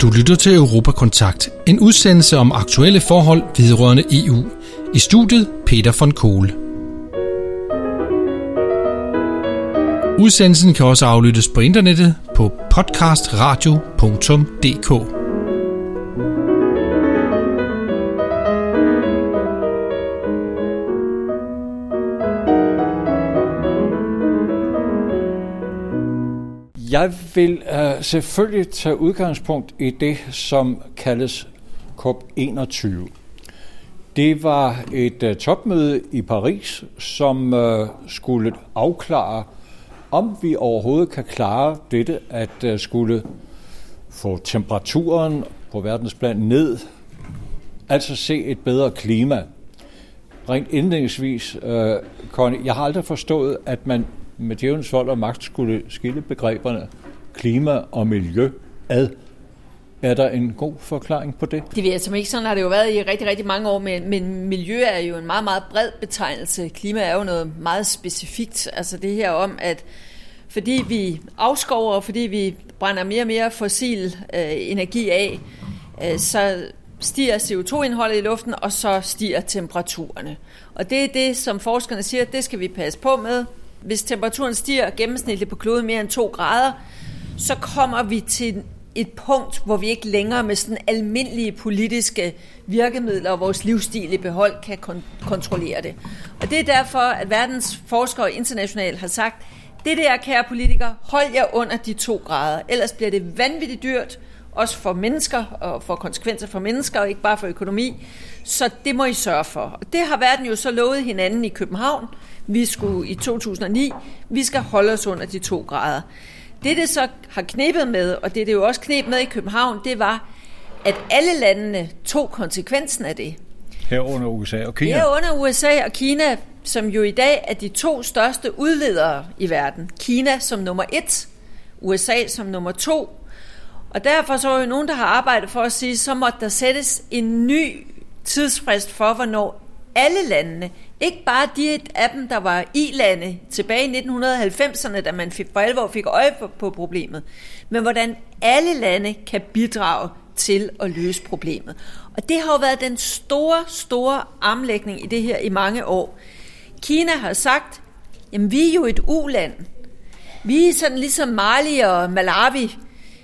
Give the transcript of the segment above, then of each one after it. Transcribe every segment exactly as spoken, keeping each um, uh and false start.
Du lytter til Europakontakt, en udsendelse om aktuelle forhold vedrørende E U. I studiet Peter von Kohl. Udsendelsen kan også aflyttes på internettet på podcastradio punktum d k. Jeg vil uh, selvfølgelig tage udgangspunkt i det, som kaldes COP enogtyve. Det var et uh, topmøde i Paris, som uh, skulle afklare, om vi overhovedet kan klare dette, at uh, skulle få temperaturen på verdensplan ned, altså se et bedre klima. Rent indledningsvis, uh, Connie, jeg har aldrig forstået, at man med djævelens vold og magt skulle skille begreberne klima og miljø ad. Er der en god forklaring på det? Det ved jeg som ikke. Sådan har det jo været i rigtig, rigtig mange år, men, men miljø er jo en meget, meget bred betegnelse. Klima er jo noget meget specifikt. Altså det her om, at fordi vi afskover, og fordi vi brænder mere og mere fossil øh, energi af, øh, så stiger C O to indholdet i luften, og så stiger temperaturerne. Og det er det, som forskerne siger, det skal vi passe på med. Hvis temperaturen stiger gennemsnitligt på kloden mere end to grader, så kommer vi til et punkt, hvor vi ikke længere med sådan almindelige politiske virkemidler og vores livsstil i behold kan kon- kontrollere det. Og det er derfor, at verdens forskere internationalt har sagt, det der, kære politikere, hold jer under de to grader, ellers bliver det vanvittigt dyrt, også for mennesker og for konsekvenser for mennesker og ikke bare for økonomi. Så det må I sørge for. Og det har verden jo så lovet hinanden i København. Vi skulle i to tusind og ni, vi skal holde os under de to grader. Det, det så har knebet med, og det, det jo også kneb med i København, det var, at alle landene tog konsekvensen af det. Herunder U S A og Kina. Herunder U S A og Kina, som jo i dag er de to største udledere i verden. Kina som nummer et, U S A som nummer to. Og derfor så er jo nogen, der har arbejdet for at sige, så måtte der sættes en ny tidsfrist for, hvornår alle landene, ikke bare de af dem, der var i-lande tilbage i nitten halvfemserne, da man for alvor fik øje på problemet, men hvordan alle lande kan bidrage til at løse problemet. Og det har jo været den store, store armlægning i det her i mange år. Kina har sagt, jamen vi er jo et u-land. Vi er sådan ligesom Mali og Malawi.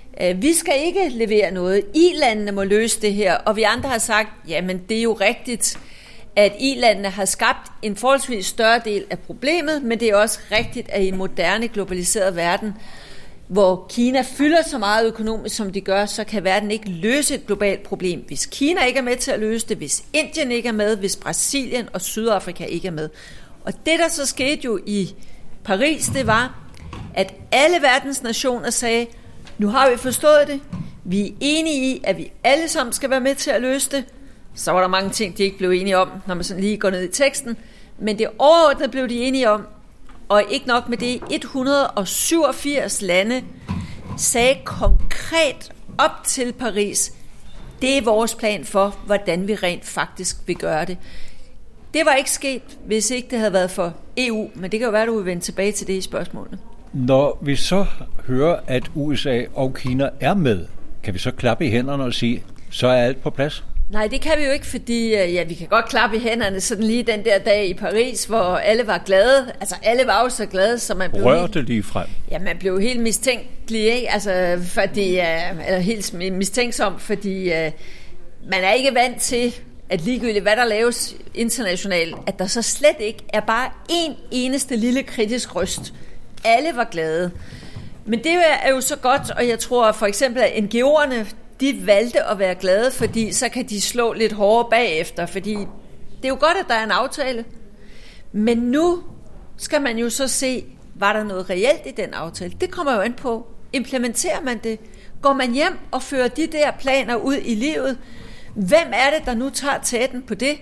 Vi skal ikke levere noget. I-landene må løse det her, og vi andre har sagt, jamen det er jo rigtigt, at I-landene har skabt en forholdsvis større del af problemet, men det er også rigtigt, at i en moderne globaliseret verden, hvor Kina fylder så meget økonomisk, som de gør, så kan verden ikke løse et globalt problem, hvis Kina ikke er med til at løse det, hvis Indien ikke er med, hvis Brasilien og Sydafrika ikke er med. Og det, der så skete jo i Paris, det var, at alle verdens nationer sagde, nu har vi forstået det, vi er enige i, at vi alle sammen skal være med til at løse det. Så var der mange ting, de ikke blev enige om, når man sådan lige går ned i teksten. Men det overordnede blev de enige om, og ikke nok med det, et hundrede syvogfirs lande sagde konkret op til Paris, det er vores plan for, hvordan vi rent faktisk vil gøre det. Det var ikke sket, hvis ikke det havde været for E U, men det kan jo være, at du vil vende tilbage til det i spørgsmålene. Når vi så hører, at U S A og Kina er med, kan vi så klappe i hænderne og sige, så er alt på plads? Nej, det kan vi jo ikke, fordi ja, vi kan godt klappe i hænderne sådan lige den der dag i Paris, hvor alle var glade. Altså alle var jo så glade, så man blev rørte lige frem. Ja, man blev helt mistænkelig, ikke? Altså fordi eller helt mistænksom, fordi uh, man er ikke vant til, at ligegyldigt hvad der laves internationalt, at der så slet ikke er bare en eneste lille kritisk røst. Alle var glade. Men det er jo så godt, og jeg tror for eksempel, at N G O'erne, de valgte at være glade, fordi så kan de slå lidt hårdere bagefter, fordi det er jo godt, at der er en aftale. Men nu skal man jo så se, var der noget reelt i den aftale? Det kommer jo an på. Implementerer man det? Går man hjem og fører de der planer ud i livet? Hvem er det, der nu tager tæten på det?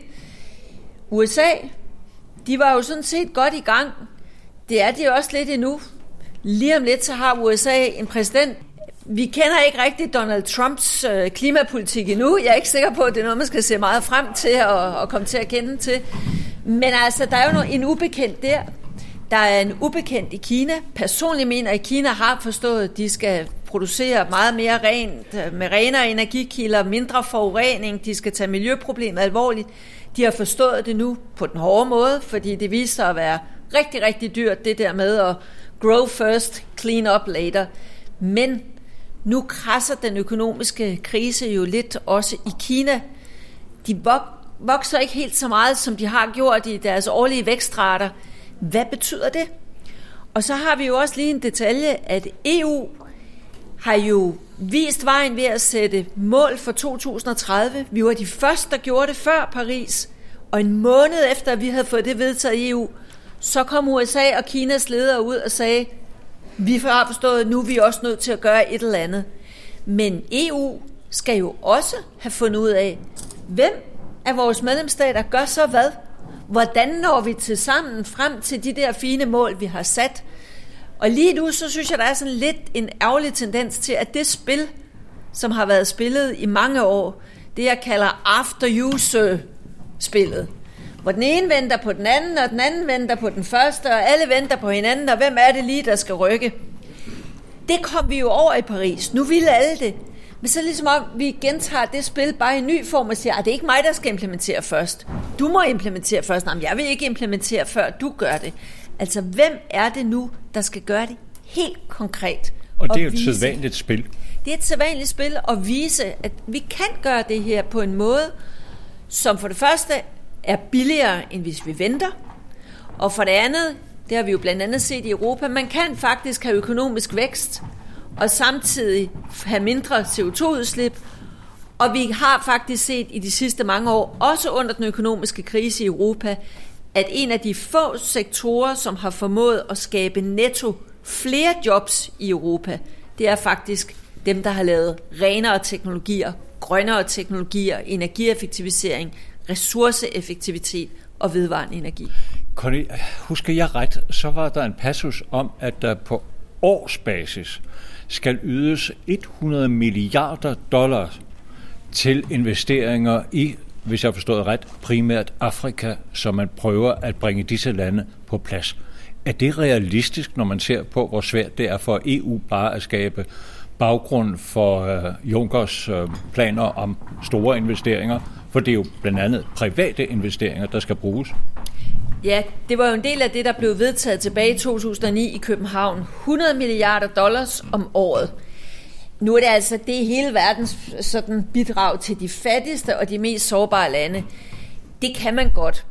U S A, de var jo sådan set godt i gang. Det er de også lidt endnu. Lige om lidt, så har U S A en præsident. Vi kender ikke rigtig Donald Trumps øh, klimapolitik endnu. Jeg er ikke sikker på, at det er noget, man skal se meget frem til og, og komme til at kende til. Men altså, der er jo noget, en ubekendt der. Der er en ubekendt i Kina. Personligt mener, at Kina har forstået, at de skal producere meget mere rent, med renere energikilder, mindre forurening, de skal tage miljøproblemet alvorligt. De har forstået det nu på den hårde måde, fordi det viser sig at være rigtig, rigtig dyrt, det der med at grow first, clean up later. Men nu krasser den økonomiske krise jo lidt også i Kina. De vokser ikke helt så meget, som de har gjort i deres årlige vækstrater. Hvad betyder det? Og så har vi jo også lige en detalje, at E U har jo vist vejen ved at sætte mål for to tusind og tredive. Vi var de første, der gjorde det før Paris. Og en måned efter, at vi havde fået det vedtaget i E U, så kom U S A og Kinas ledere ud og sagde, vi har forstået, at nu er vi også nødt til at gøre et eller andet. Men E U skal jo også have fundet ud af, hvem af vores medlemsstater gør så hvad? Hvordan når vi til sammen frem til de der fine mål, vi har sat? Og lige nu, så synes jeg, der er sådan lidt en ærgerlig tendens til, at det spil, som har været spillet i mange år, det jeg kalder after-use-spillet, hvor den ene venter på den anden, og den anden venter på den første, og alle venter på hinanden, og hvem er det lige, der skal rykke? Det kom vi jo over i Paris. Nu ville alle det. Men så ligesom om, vi gentager det spil bare i ny form og siger, at det er ikke mig, der skal implementere først. Du må implementere først. Nej, jeg vil ikke implementere, før du gør det. Altså, hvem er det nu, der skal gøre det helt konkret? Og det er jo et sædvanligt spil. Det er et sædvanligt spil at vise, at vi kan gøre det her på en måde, som for det første er billigere, end hvis vi venter. Og for det andet, det har vi jo blandt andet set i Europa, man kan faktisk have økonomisk vækst, og samtidig have mindre C O to udslip. Og vi har faktisk set i de sidste mange år, også under den økonomiske krise i Europa, at en af de få sektorer, som har formået at skabe netto flere jobs i Europa, det er faktisk dem, der har lavet renere teknologier, grønnere teknologier, energieffektivisering, ressourceeffektivitet og vedvarende energi. Connie, husker jeg ret, så var der en passus om, at der på årsbasis skal ydes hundrede milliarder dollars til investeringer i, hvis jeg har forstået ret, primært Afrika, så man prøver at bringe disse lande på plads. Er det realistisk, når man ser på, hvor svært det er for E U bare at skabe baggrund for uh, Junckers uh, planer om store investeringer? For det er jo blandt andet private investeringer, der skal bruges. Ja, det var jo en del af det, der blev vedtaget tilbage i to tusind og ni i København. hundrede milliarder dollars om året. Nu er det altså det hele verdens sådan bidrag til de fattigste og de mest sårbare lande. Det kan man godt.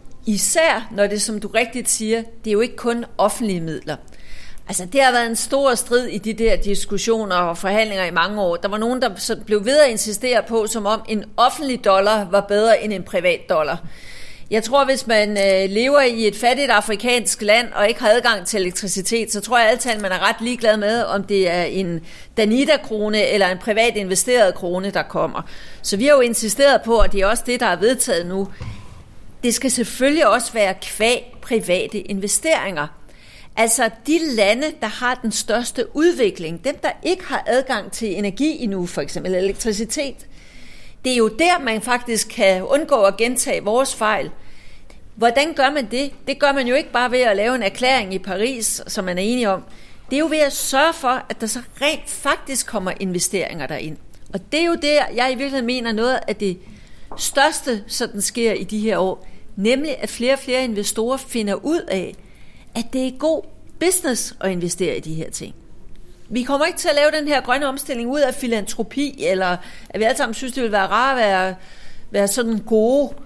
Især når det, som du rigtigt siger, det er jo ikke kun offentlige midler. Altså, det har været en stor strid i de der diskussioner og forhandlinger i mange år. Der var nogen, der så blev ved at insistere på, som om en offentlig dollar var bedre end en privat dollar. Jeg tror, hvis man øh, lever i et fattigt afrikansk land og ikke har adgang til elektricitet, så tror jeg altid, at man er ret ligeglad med, om det er en Danida-krone eller en privat investeret krone, der kommer. Så vi har jo insisteret på, og det er også det, der er vedtaget nu. Det skal selvfølgelig også være kvæg private investeringer. Altså de lande, der har den største udvikling, dem der ikke har adgang til energi endnu, for eksempel elektricitet, det er jo der, man faktisk kan undgå at gentage vores fejl. Hvordan gør man det? Det gør man jo ikke bare ved at lave en erklæring i Paris, som man er enige om. Det er jo ved at sørge for, at der så rent faktisk kommer investeringer derind. Og det er jo det, jeg i virkeligheden mener noget af det største, sådan sker i de her år, nemlig at flere og flere investorer finder ud af, at det er god business at investere i de her ting. Vi kommer ikke til at lave den her grønne omstilling ud af filantropi, eller at vi alle sammen synes, det vil være rart at være, være sådan gode.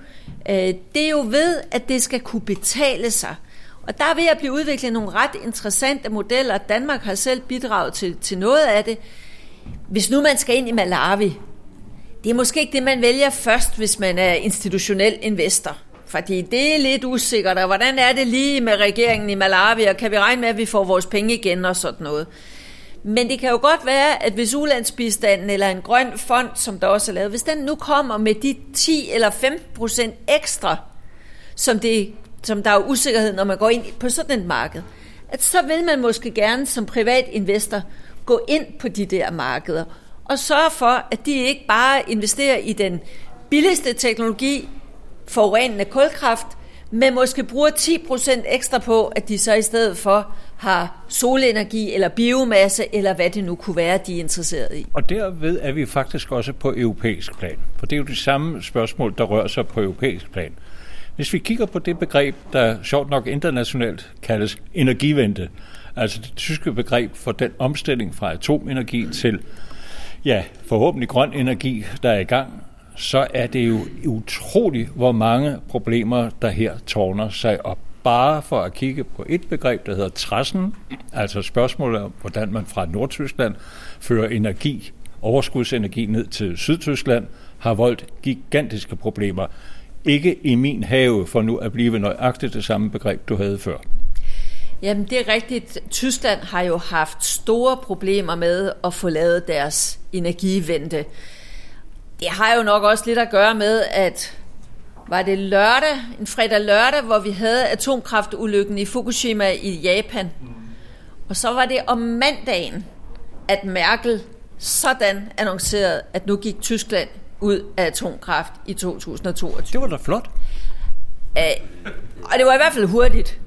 Det er jo ved, at det skal kunne betale sig. Og der er ved at blive udviklet nogle ret interessante modeller. Danmark har selv bidraget til, til noget af det. Hvis nu man skal ind i Malawi, det er måske ikke det, man vælger først, hvis man er institutionel investor. Fordi det er lidt usikkert, og hvordan er det lige med regeringen i Malawi, og kan vi regne med, at vi får vores penge igen og sådan noget. Men det kan jo godt være, at hvis ulandsbistanden eller en grøn fond, som der også er lavet, hvis den nu kommer med de ti eller femten procent ekstra, som, det, som der er usikkerhed, når man går ind på sådan et marked, at så vil man måske gerne som privat investor gå ind på de der markeder og sørge for, at de ikke bare investerer i den billigste teknologi, forurenende kulkraft, men måske bruger ti procent ekstra på, at de så i stedet for har solenergi eller biomasse, eller hvad det nu kunne være, de er interesseret i. Og derved er vi faktisk også på europæisk plan. For det er jo de samme spørgsmål, der rører sig på europæisk plan. Hvis vi kigger på det begreb, der sjovt nok internationalt kaldes energivente, altså det tyske begreb for den omstilling fra atomenergi til, ja, forhåbentlig grøn energi, der er i gang, så er det jo utroligt, hvor mange problemer, der her tårner sig op. Bare for at kigge på et begreb, der hedder trassen, altså spørgsmålet om, hvordan man fra Nordtyskland fører energi, overskudsenergi ned til Sydtyskland, har voldt gigantiske problemer. Ikke i min have, for nu at blive nøjagtigt det samme begreb, du havde før. Jamen, det er rigtigt. Tyskland har jo haft store problemer med at få lavet deres energivente. Det har jo nok også lidt at gøre med, at var det lørdag, en fredag lørdag, hvor vi havde atomkraftulykken i Fukushima i Japan. Og så var det om mandagen, at Merkel sådan annoncerede, at nu gik Tyskland ud af atomkraft i to tusind og toogtyve. Det var da flot. Æh, og det var i hvert fald hurtigt.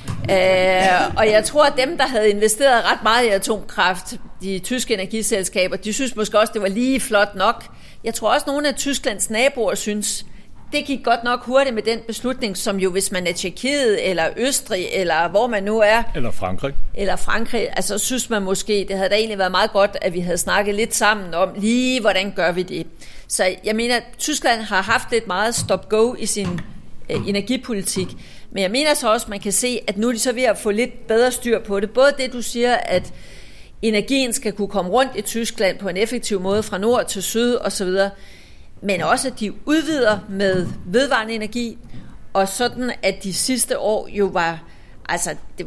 Æh, og jeg tror, at dem, der havde investeret ret meget i atomkraft, de tyske energiselskaber, de synes måske også, det var lige flot nok. Jeg tror også, at nogle af Tysklands naboer synes, det gik godt nok hurtigt med den beslutning, som jo, hvis man er Tjekkiet, eller Østrig, eller hvor man nu er. Eller Frankrig. Eller Frankrig. Altså, synes man måske, det havde da egentlig været meget godt, at vi havde snakket lidt sammen om lige, hvordan gør vi det. Så jeg mener, at Tyskland har haft lidt meget stop-go i sin øh, energipolitik. Men jeg mener så også, at man kan se, at nu er de så ved at få lidt bedre styr på det. Både det, du siger, at energien skal kunne komme rundt i Tyskland på en effektiv måde fra nord til syd osv., men også, at de udvider med vedvarende energi, og sådan, at de sidste år jo var, altså det,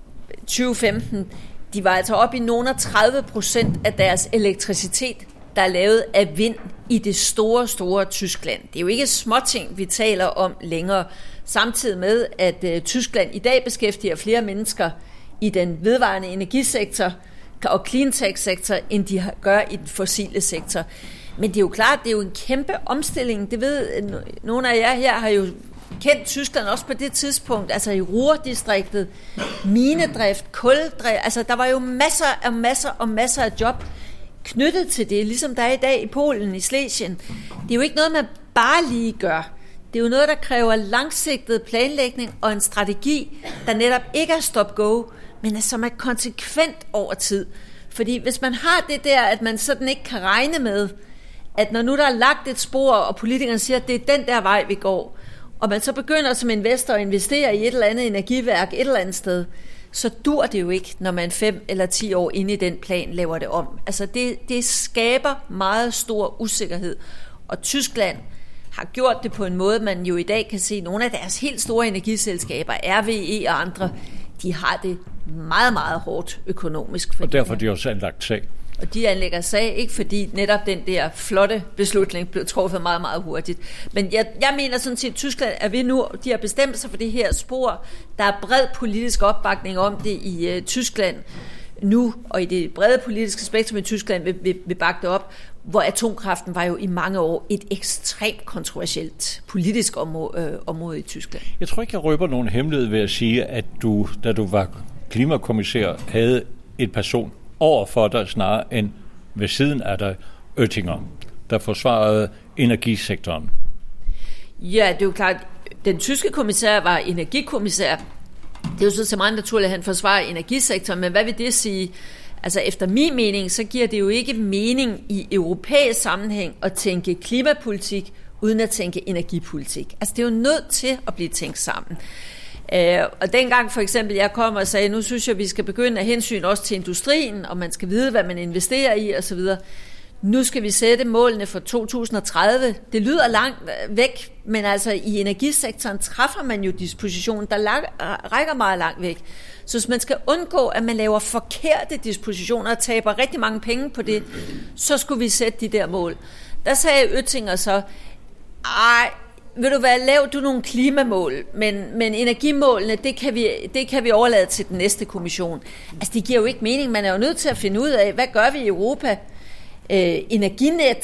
tyve femten, de var altså oppe i nogle af tredive procent af deres elektricitet, der er lavet af vind i det store, store Tyskland. Det er jo ikke småting, vi taler om længere, samtidig med, at uh, Tyskland i dag beskæftiger flere mennesker i den vedvarende energisektor og cleantech-sektor, end de gør i den fossile sektor. Men det er jo klart, det er jo en kæmpe omstilling. Det ved nogle af jer her har jo kendt Tyskland også på det tidspunkt, altså i Ruhrdistriktet, minedrift, kuldrift, altså der var jo masser og masser og masser af job knyttet til det, ligesom der er i dag i Polen, i Slesien. Det er jo ikke noget, man bare lige gør. Det er jo noget, der kræver langsigtet planlægning og en strategi, der netop ikke er stop-go, men som er konsekvent over tid. Fordi hvis man har det der, at man sådan ikke kan regne med, at når nu der er lagt et spor, og politikerne siger, at det er den der vej, vi går, og man så begynder som investor at investere i et eller andet energiværk et eller andet sted, så dur det jo ikke, når man fem eller ti år inde i den plan laver det om. Altså det, det skaber meget stor usikkerhed. Og Tyskland har gjort det på en måde, man jo i dag kan se, nogle af deres helt store energiselskaber, R W E og andre, de har det meget, meget hårdt økonomisk. Og derfor de også anlagt sag. Og de anlægger sag, ikke fordi netop den der flotte beslutning blev truffet meget, meget hurtigt. Men jeg, jeg mener sådan set, at Tyskland er ved nu, de har bestemt sig for det her spor. Der er bred politisk opbakning om det i uh, Tyskland nu, og i det brede politiske spektrum i Tyskland vil, vil, vil bakke det op, hvor atomkraften var jo i mange år et ekstremt kontroversielt politisk område, øh, område i Tyskland. Jeg tror ikke, jeg røber nogen hemmelighed ved at sige, at du, da du var klimakommissær, havde et person over for dig snarere end ved siden af dig, Oettinger, der forsvarede energisektoren. Ja, det er jo klart, den tyske kommissær var energikommissær. Det er jo så, så meget naturligt, at han forsvarer energisektoren, men hvad vil det sige? Altså efter min mening, så giver det jo ikke mening i europæisk sammenhæng at tænke klimapolitik uden at tænke energipolitik. Altså det er jo nødt til at blive tænkt sammen. Øh, og dengang for eksempel jeg kom og sagde, nu synes jeg, vi skal begynde at hensyn også til industrien, og man skal vide, hvad man investerer i osv. Nu skal vi sætte målene for to tusind og tredive. Det lyder langt væk, men altså i energisektoren træffer man jo dispositionen, der rækker meget langt væk. Så hvis man skal undgå, at man laver forkerte dispositioner og taber rigtig mange penge på det, så skulle vi sætte de der mål. Der sagde Oettinger så, ej, vil du være, lav du nogle klimamål, men, men energimålene, det kan, vi, det kan vi overlade til den næste kommission. Altså det giver jo ikke mening, man er jo nødt til at finde ud af, hvad gør vi i Europa? Øh, energinet,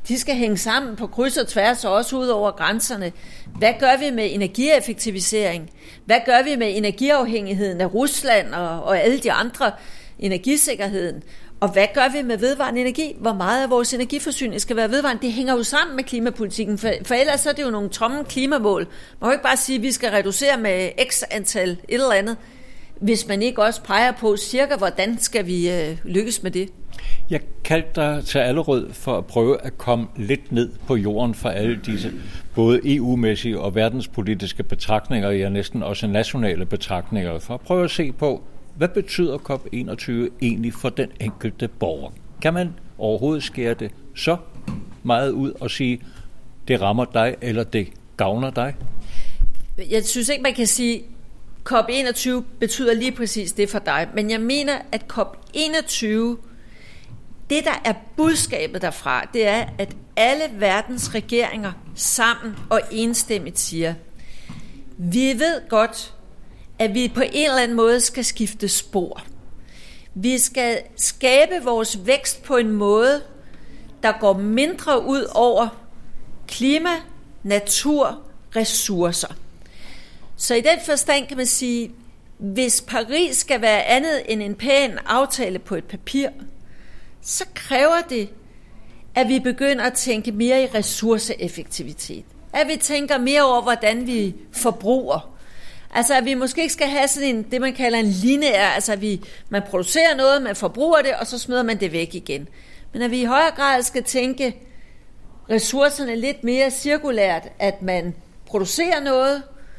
De skal hænge sammen på kryds og tværs og også ud over grænserne. Hvad gør vi med energieffektivisering? Hvad gør vi med energiafhængigheden af Rusland og, og alle de andre, energisikkerheden? Og hvad gør vi med vedvarende energi? Hvor meget af vores energiforsyning skal være vedvarende? Det hænger jo sammen med klimapolitikken, for, for ellers så er det jo nogle tomme klimamål. Man kan jo ikke bare sige, at vi skal reducere med x antal et eller andet, hvis man ikke også peger på cirka, hvordan skal vi øh, lykkes med det. Jeg kaldte dig til Allerød for at prøve at komme lidt ned på jorden for alle disse både E U-mæssige og verdenspolitiske betragtninger, ja næsten også nationale betragtninger, for at prøve at se på, hvad betyder COP enogtyve egentlig for den enkelte borger? Kan man overhovedet skære det så meget ud og sige, det rammer dig, eller det gavner dig? Jeg synes ikke, man kan sige, COP enogtyve betyder lige præcis det for dig, men jeg mener, at COP enogtyve, det der er budskabet derfra, det er, at alle verdens regeringer sammen og enstemmigt siger, vi ved godt, at vi på en eller anden måde skal skifte spor. Vi skal skabe vores vækst på en måde, der går mindre ud over klima, natur, ressourcer. Så i den forstand kan man sige, hvis Paris skal være andet end en pæn aftale på et papir, så kræver det, at vi begynder at tænke mere i ressourceeffektivitet. At vi tænker mere over, hvordan vi forbruger. Altså at vi måske ikke skal have sådan en, det man kalder en lineær, altså at vi, man producerer noget, man forbruger det, og så smider man det væk igen. Men at vi i højere grad skal tænke ressourcerne lidt mere cirkulært, at man producerer noget,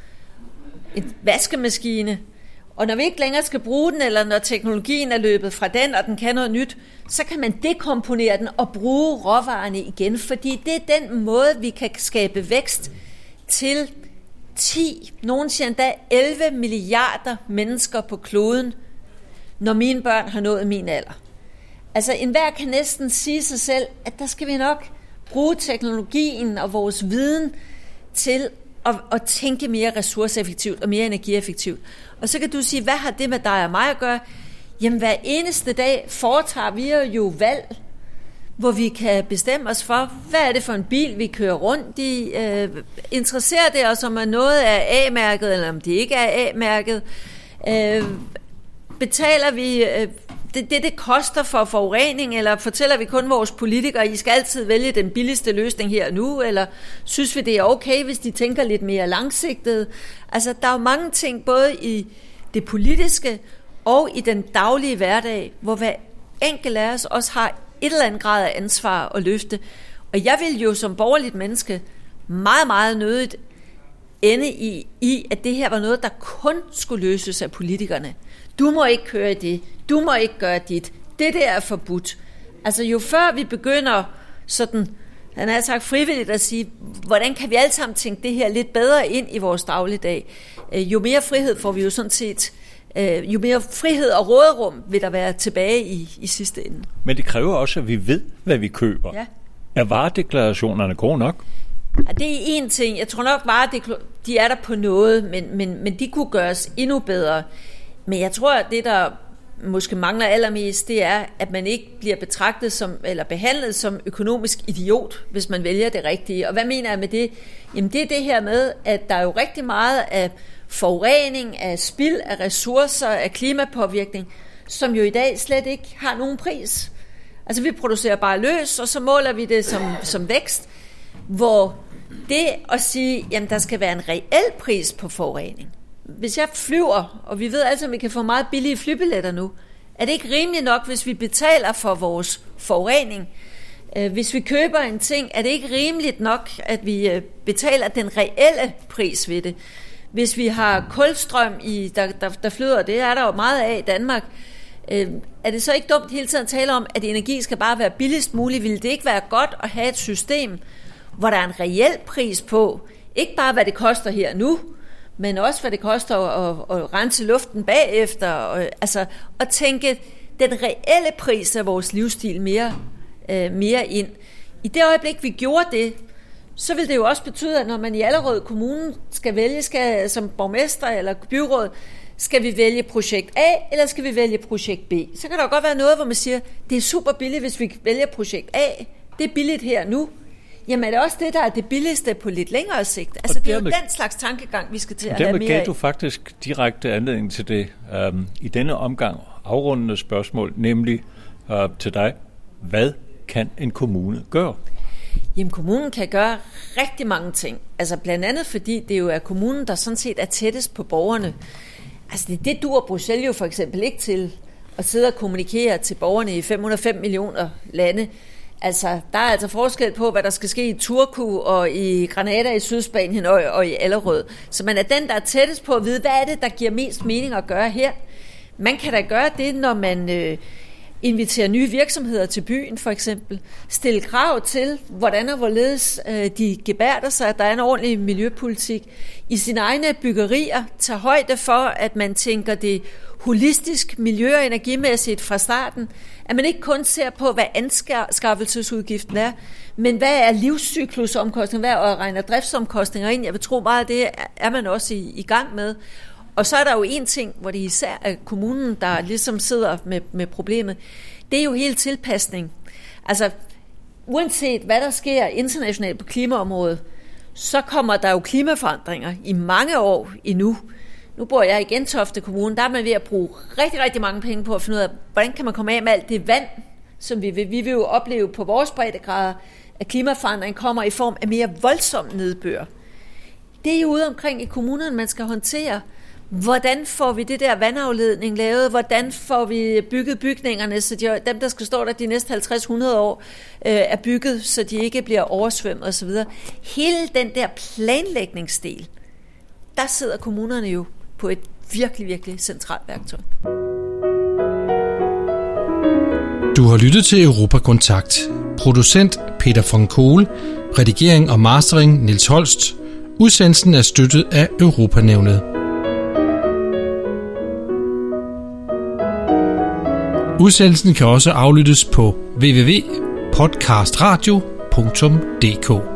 en vaskemaskine, og når vi ikke længere skal bruge den, eller når teknologien er løbet fra den, og den kan noget nyt, så kan man dekomponere den og bruge råvarerne igen, fordi det er den måde, vi kan skabe vækst til ti, nogen siger endda elleve milliarder mennesker på kloden, når mine børn har nået min alder. Altså enhver kan næsten sige sig selv, at der skal vi nok bruge teknologien og vores viden til at, at tænke mere ressourceeffektivt og mere energieffektivt. Og så kan du sige, hvad har det med dig og mig at gøre? Jamen hver eneste dag foretager vi jo valg, hvor vi kan bestemme os for, hvad er det for en bil, vi kører rundt i. Øh, interesserer det os, om noget er A-mærket, eller om det ikke er A-mærket? Øh, betaler vi øh, det, det, det koster for forurening, eller fortæller vi kun vores politikere, I skal altid vælge den billigste løsning her og nu, eller synes vi, det er okay, hvis de tænker lidt mere langsigtet? Altså, der er jo mange ting, både i det politiske og i den daglige hverdag, hvor hver enkelt af os også har et eller andet grad af ansvar at løfte. Og jeg vil jo som borgerligt menneske meget, meget nødigt ende i, i, at det her var noget, der kun skulle løses af politikerne. Du må ikke køre i det. Du må ikke gøre dit. Det der er forbudt. Altså jo før vi begynder sådan, han har sagt frivilligt at sige, hvordan kan vi alle sammen tænke det her lidt bedre ind i vores dagligdag, jo mere frihed får vi jo sådan set, jo mere frihed og råderum vil der være tilbage i, i sidste ende. Men det kræver også, at vi ved, hvad vi køber. Ja. Er varedeklarationerne gode nok? Ja, det er en ting. Jeg tror nok bare, at de er der på noget, men, men, men de kunne gøres endnu bedre. Men jeg tror, at det, der måske mangler allermest, det er, at man ikke bliver betragtet som, eller behandlet som økonomisk idiot, hvis man vælger det rigtige. Og hvad mener jeg med det? Jamen det er det her med, at der er jo rigtig meget af forurening, af spild, af ressourcer, af klimapåvirkning, som jo i dag slet ikke har nogen pris. Altså vi producerer bare løs, og så måler vi det som, som vækst, hvor det at sige, jamen der skal være en reel pris på forurening. Hvis jeg flyver, og vi ved altså, at vi kan få meget billige flybilletter nu, er det ikke rimeligt nok, hvis vi betaler for vores forurening? Hvis vi køber en ting, er det ikke rimeligt nok, at vi betaler den reelle pris ved det? Hvis vi har kulstrøm, i, der, der, der flyder, det er der jo meget af i Danmark, er det så ikke dumt hele tiden at tale om, at energi skal bare være billigst muligt? Ville det ikke være godt at have et system, hvor der er en reel pris på, ikke bare hvad det koster her nu, men også hvad det koster at, at, at rense luften bagefter, og, altså at tænke den reelle pris af vores livsstil mere, øh, mere ind. I det øjeblik, vi gjorde det, så vil det jo også betyde, at når man i Allerød Kommune skal vælge, skal, som borgmester eller byråd, skal vi vælge projekt A, eller skal vi vælge projekt B? Så kan der jo godt være noget, hvor man siger, det er super billigt, hvis vi vælger projekt A, det er billigt her nu. Jamen er det også det, der er det billigste på lidt længere sigt? Altså det er jo den slags tankegang, vi skal til at have mere af. Dermed gav du faktisk direkte anledning til det um, i denne omgang afrundende spørgsmål, nemlig uh, til dig. Hvad kan en kommune gøre? Jamen kommunen kan gøre rigtig mange ting. Altså blandt andet fordi det jo er kommunen, der sådan set er tættest på borgerne. Altså det, det dur Bruxelles jo for eksempel ikke til at sidde og kommunikere til borgerne i fem hundrede og fem millioner lande. Altså, der er altså forskel på, hvad der skal ske i Turku og i Granada i Sydspanien og, og i Allerød. Så man er den, der er tættest på at vide, hvad er det, der giver mest mening at gøre her. Man kan da gøre det, når man øh, inviterer nye virksomheder til byen, for eksempel. Stille krav til, hvordan og hvorledes øh, de gebærder sig, at der er en ordentlig miljøpolitik. I sine egne byggerier tager højde for, at man tænker det holistisk miljø- og energimæssigt fra starten. At man ikke kun ser på, hvad anskaffelsesudgiften er, men hvad er livscyklusomkostninger, hvad er at regne driftsomkostninger ind. Jeg vil tro meget, det er man også i, i gang med. Og så er der jo en ting, hvor det især er kommunen, der ligesom sidder med, med problemet. Det er jo hele tilpasning. Altså, uanset hvad der sker internationalt på klimaområdet, så kommer der jo klimaforandringer i mange år endnu. Nu bor jeg i Gentofte Kommune, der er man ved at bruge rigtig, rigtig mange penge på at finde ud af, hvordan kan man komme af med alt det vand, som vi vil. Vi vil jo opleve på vores breddegrader, at klimaforandring kommer i form af mere voldsom nedbør. Det er jo ude omkring i kommunerne, man skal håndtere. Hvordan får vi det der vandafledning lavet? Hvordan får vi bygget bygningerne, så de, dem, der skal stå der de næste halvtreds til hundrede år, øh, er bygget, så de ikke bliver oversvømmet osv. Hele den der planlægningsdel, der sidder kommunerne jo på et virkelig, virkelig centralt værktøj. Du har lyttet til Europakontakt. Producent Peter von Kohl, redigering og mastering Niels Holst. Udsendelsen er støttet af Europanævnet. Udsendelsen kan også aflyttes på w w w punktum podcastradio punktum d k.